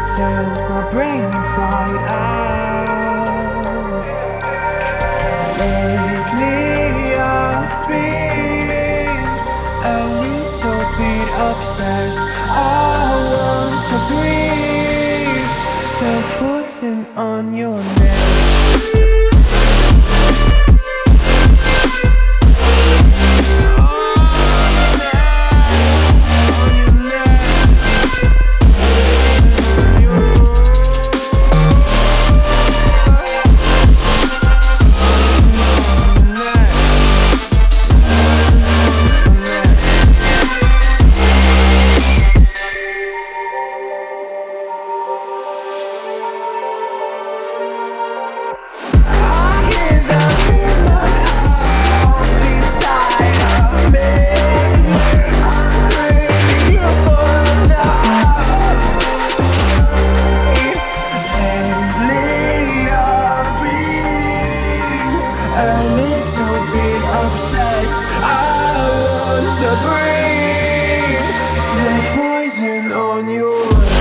turns my brain inside out. Lately I've been a little bit obsessed. I want to breathe the poison on your neck. A little bit obsessed. I want to breathe the poison on your